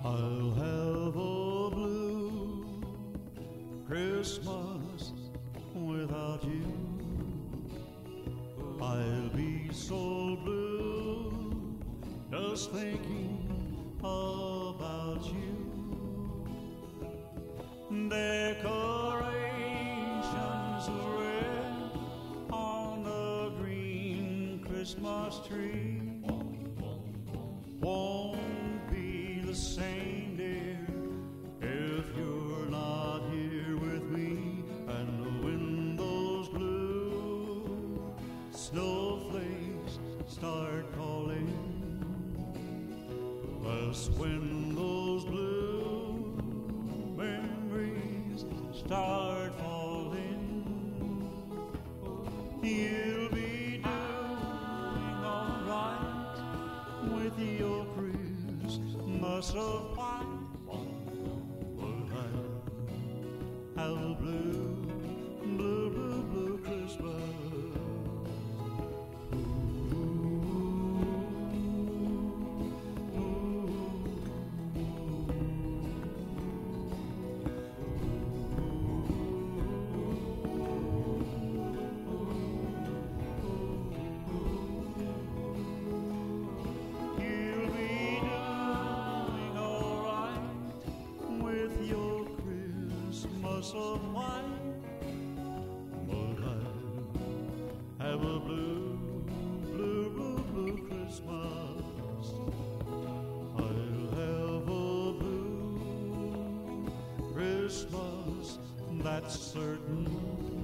I'll have a blue Christmas without you. I'll be so blue just thinking about you. Decorations of red on the green Christmas tree won't be the same, dear, if you're not here with me. And the windows blue, snowflakes start calling. That's when those blue memories start falling. You'll be doing alright with your Christmas of white, but I'll have a blue, blue, blue, blue Christmas. Your Christmas of white, but I'll have a blue, blue, blue, blue Christmas. I'll have a blue Christmas, that's certain.